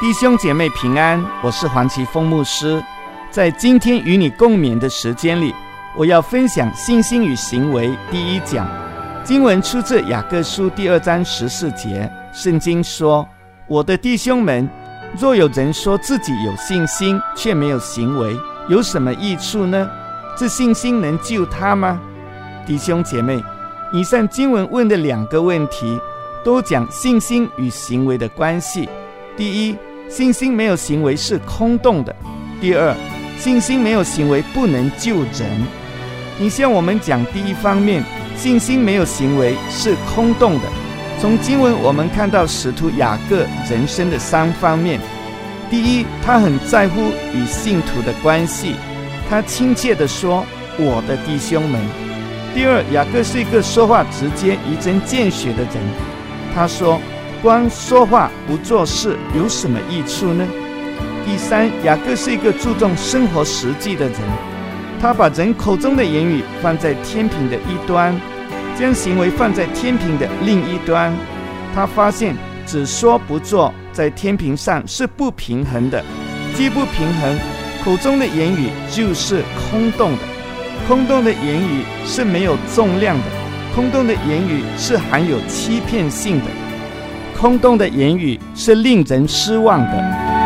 弟兄姐妹平安，我是黄奇峰牧师。在今天与你共勉的时间里，我要分享信心与行为第一讲。经文出自雅各书第2章14节，圣经说：我的弟兄们，若有人说自己有信心却没有行为，有什么益处呢？这信心能救他吗？弟兄姐妹，以上经文问的2个问题都讲信心与行为的关系。第一，信心没有行为是空洞的。第二，信心没有行为不能救人。你像我们讲第一方面，信心没有行为是空洞的。从经文我们看到使徒雅各人生的3方面。第一，他很在乎与信徒的关系，他亲切地说：我的弟兄们。第二，雅各是一个说话直接、一针见血的人。他说：光说话不做事有什么益处呢？第三，雅各是一个注重生活实际的人，他把人口中的言语放在天平的一端，将行为放在天平的另一端。他发现只说不做在天平上是不平衡的，既不平衡，口中的言语就是空洞的。空洞的言语是没有重量的，空洞的言语是含有欺骗性的，空洞的言语是令人失望的。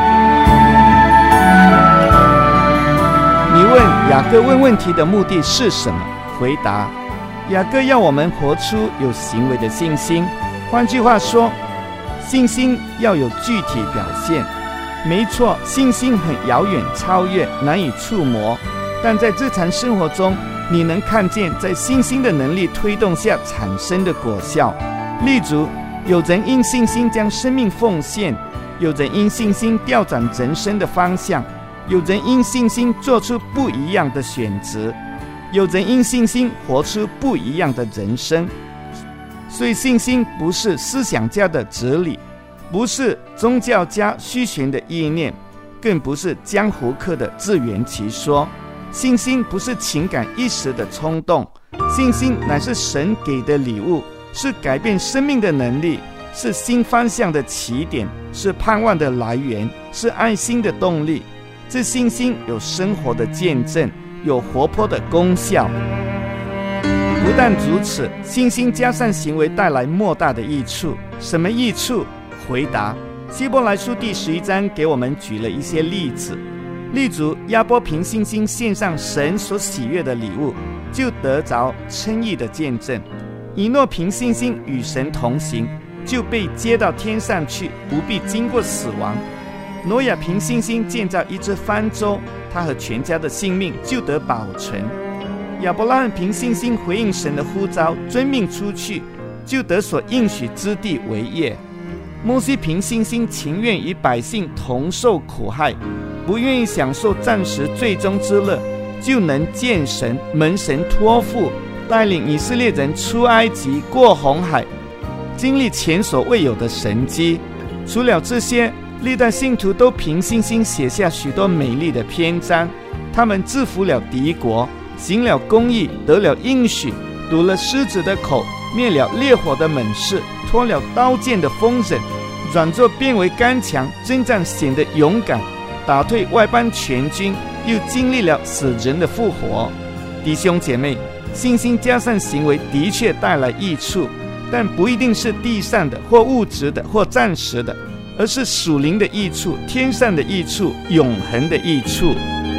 你问雅各问问题的目的是什么？回答：雅各要我们活出有行为的信心。换句话说，信心要有具体表现。没错，信心很遥远、超越、难以触摸，但在日常生活中，你能看见在信心的能力推动下产生的果效。例如，有人因信心将生命奉献，有人因信心调转人生的方向，有人因信心做出不一样的选择，有人因信心活出不一样的人生。所以信心不是思想家的哲理，不是宗教家虚玄的意念，更不是江湖客的自圆其说。信心不是情感一时的冲动，信心乃是神给的礼物，是改变生命的能力，是新方向的起点，是盼望的来源，是爱心的动力。这信心有生活的见证，有活泼的功效。不但如此，信心加上行为带来莫大的益处。什么益处？回答：希伯来书第11章给我们举了一些例子。例如，亚伯凭信心献上神所喜悦的礼物，就得着称义的见证；以诺凭信心与神同行，就被接到天上去，不必经过死亡；挪亚凭信心建造一只方舟，他和全家的性命就得保存；亚伯拉罕凭信心回应神的呼召，遵命出去，就得所应许之地为业；摩西凭信心情愿与百姓同受苦害，不愿意享受暂时最终之乐，就能见神，蒙神托付，带领以色列人出埃及，过红海，经历前所未有的神迹。除了这些，历代信徒都凭信心写下许多美丽的篇章。他们制服了敌国，行了公义，得了应许，堵了狮子的口，灭了烈火的猛士，脱了刀剑的锋刃，软弱变为刚强，征战显得勇敢，打退外邦全军，又经历了死人的复活。弟兄姐妹，信心加上行为的确带来益处，但不一定是地上的或物质的或暂时的，而是属灵的益处，天上的益处，永恒的益处。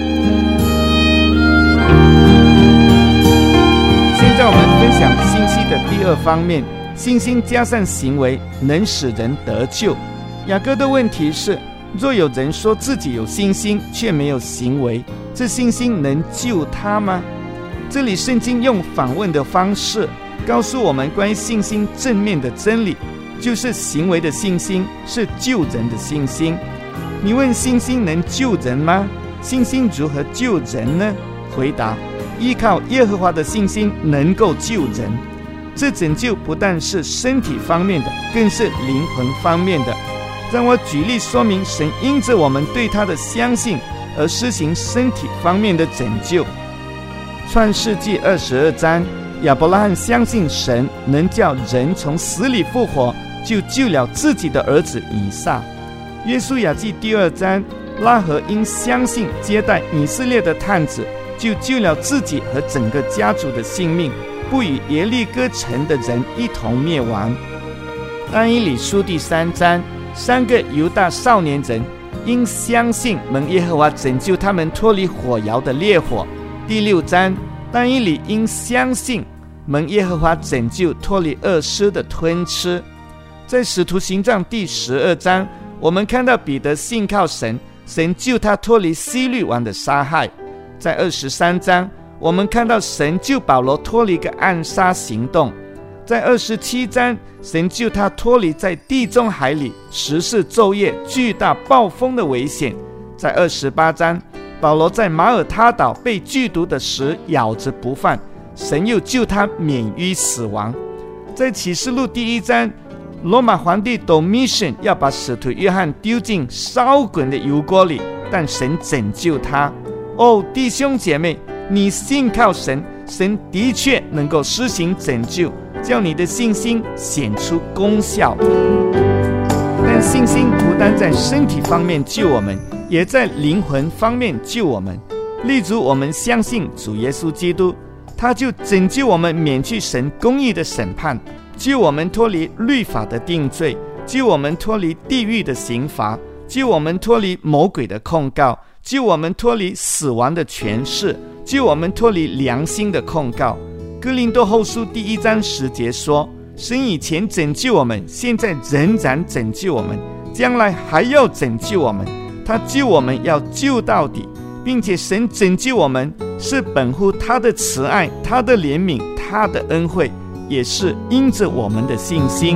现在我们分享信息的第2方面，信心加上行为能使人得救。雅各的问题是：若有人说自己有信心却没有行为，这信心能救他吗？这里圣经用反问的方式告诉我们关于信心正面的真理，就是行为的信心是救人的信心。你问信心能救人吗？信心如何救人呢？回答：依靠耶和华的信心能够救人。这拯救不但是身体方面的，更是灵魂方面的。让我举例说明神因着我们对他的相信而施行身体方面的拯救。创世纪22章，亚伯拉罕相信神能叫人从死里复活，就救了自己的儿子以撒。 约书亚记第2章，拉合因相信接待以色列的探子，就救了自己和整个家族的性命，不与耶利哥城的人一同灭亡。但以理书第3章，3个犹大少年人因相信蒙耶和华拯救他们脱离火窑的烈火。第6章，但以理因相信蒙耶和华拯救脱离恶狮的吞吃。在使徒行传第12章，我们看到彼得信靠神，神救他脱离希律王的杀害。在23章，我们看到神救保罗脱离一个暗杀行动。在27章，神救他脱离在地中海里14昼夜巨大暴风的危险。在28章，保罗在马耳他岛被剧毒的蛇咬着不放，神又救他免于死亡。在启示录第1章，罗马皇帝 Domitian 要把使徒约翰丢进烧滚的油锅里，但神拯救他。弟兄姐妹，你信靠神，神的确能够施行拯救，叫你的信心显出功效。但信心不单在身体方面救我们，也在灵魂方面救我们。例如，我们相信主耶稣基督，他就拯救我们免去神公义的审判，救我们脱离律法的定罪，救我们脱离地狱的刑罚，救我们脱离魔鬼的控告，救我们脱离死亡的权势，救我们脱离良心的控告。哥林多后书第1章10节说，神以前拯救我们，现在仍然拯救我们，将来还要拯救我们。他救我们要救到底，并且神拯救我们是本乎他的慈爱，他的怜悯，他的恩惠，也是因着我们的信心。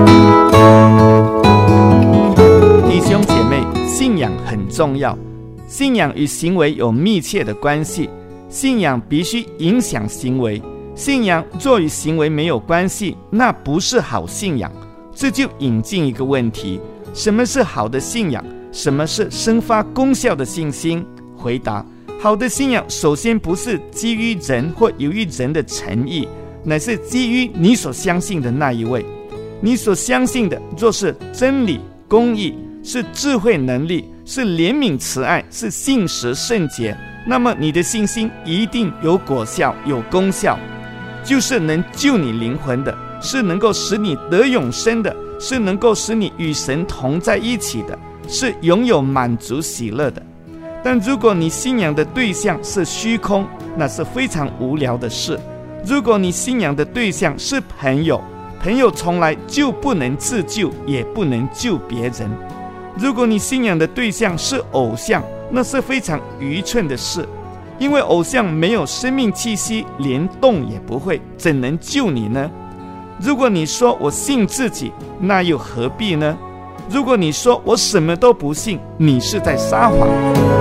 弟兄姐妹，信仰很重要，信仰与行为有密切的关系，信仰必须影响行为，信仰若与行为没有关系，那不是好信仰。这就引进一个问题，什么是好的信仰？什么是生发功效的信心？回答，好的信仰首先不是基于人或由于人的诚意，乃是基于你所相信的那一位。你所相信的若是真理、公义，是智慧能力，是怜悯慈爱，是信实圣洁，那么你的信心一定有果效，有功效，就是能救你灵魂的，是能够使你得永生的，是能够使你与神同在一起的，是拥有满足喜乐的。但如果你信仰的对象是虚空，那是非常无聊的事。如果你信仰的对象是朋友，朋友从来就不能自救，也不能救别人。如果你信仰的对象是偶像，那是非常愚蠢的事，因为偶像没有生命气息，连动也不会，怎能救你呢？如果你说我信自己，那又何必呢？如果你说我什么都不信，你是在撒谎。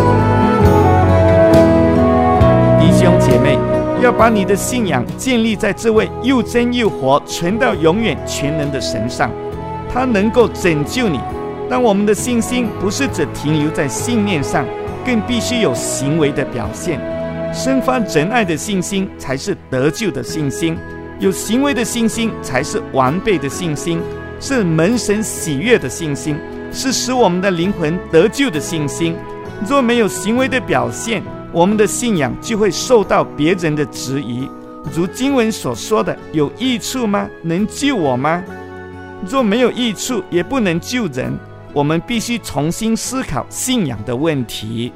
弟兄姐妹，要把你的信仰建立在这位又真又活、存到永远全能的神上，他能够拯救你。但我们的信心不是只停留在信念上，更必须有行为的表现。生发仁爱的信心才是得救的信心，有行为的信心才是完备的信心，是蒙神喜悦的信心，是使我们的灵魂得救的信心。若没有行为的表现，我们的信仰就会受到别人的质疑，如经文所说的，有益处吗？能救我吗？若没有益处，也不能救人。我们必须重新思考信仰的问题。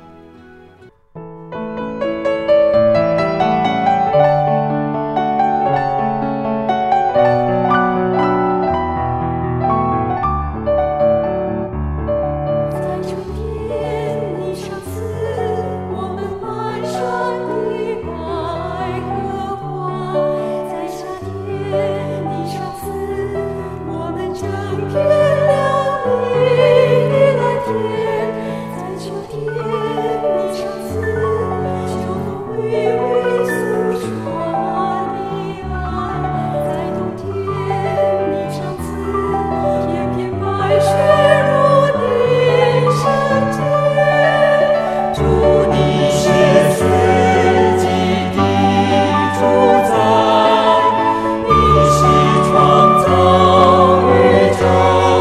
创造宇宙。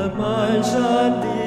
漫山的